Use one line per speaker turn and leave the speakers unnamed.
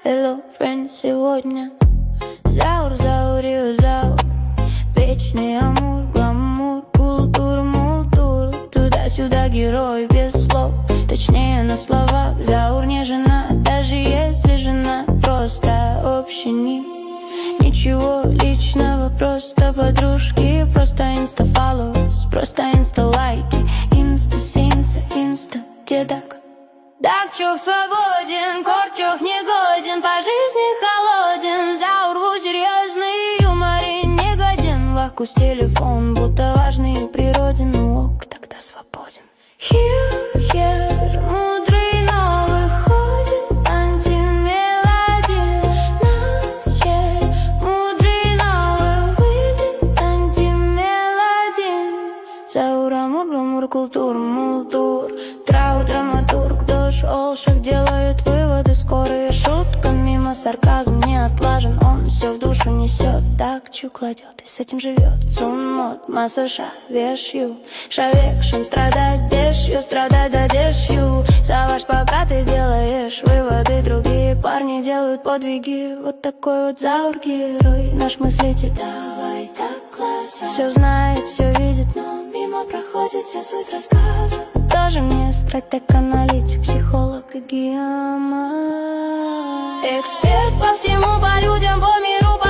hello, friend, сегодня Заур, заури, заур, вечный амур, гламур, культур, мултур. Туда-сюда герой без слов, точнее на словах. Заур не жена, даже если жена, просто общини. Ничего личного, просто подружки, просто инста-фолловерс, просто инста-лайки, инста-синца, инста-дедак. Дакчук свободен, Корчук не годен, по жизни холоден. Заурву серьезный юмор и не годен. Лакус телефон, будто важный природе, ну ок, тогда свободен. Here, мудрый, но выходит антимелодия. Мудрый, но выйдет антимелодия. Заур, амур, гламур, культур, мултур. Траур, драматург, дождь, олшах делают выводы скорые. Шутка мимо, сарказм не отлажен. Он все в душу несет, дакчу кладет и с этим живет. Цунмот, массажа, вешью, шавекшин, страдать дешью, страдать дадешью. Салаш, пока ты делаешь выводы, другие парни делают подвиги. Вот такой вот Заур герой, наш мыслитель. Давай так классно. Все знает, все видит, но мимо проходит вся суть рассказа. Тоже мне стратег, аналитик, психолог и геоман. Эксперт по всему, по людям, по миру,